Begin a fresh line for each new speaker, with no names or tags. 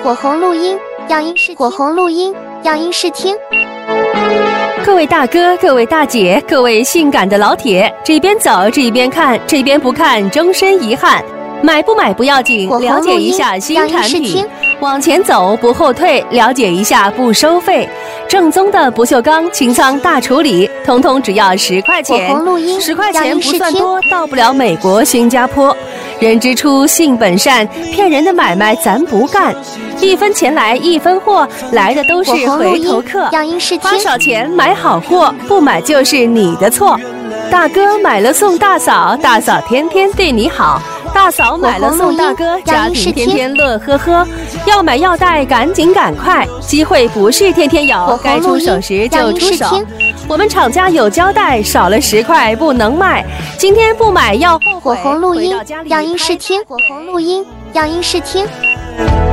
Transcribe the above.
火红录音，样音试火红录音，样音试听。
各位大哥，各位大姐，各位性感的老铁，这边走这边看，这边不看终身遗憾。买不买不要紧，了解一下新产品。往前走不后退，了解一下不收费。正宗的不锈钢清仓大处理，通通只要10块钱，10块钱不算多，到不了美国、新加坡。人之初，性本善，骗人的买卖咱不干。1分钱来1分货，来的都是回头客。花少钱买好货，不买就是你的错。大哥买了送大嫂，大嫂天天对你好。大嫂买了送大哥，家庭天天乐呵呵。要买要带，赶紧赶快，机会不是天天有，该出手时就出手。我们厂家有交代，少了10块不能卖，今天不买要后悔。
火红录音，样音试听，火红录音，样音试听。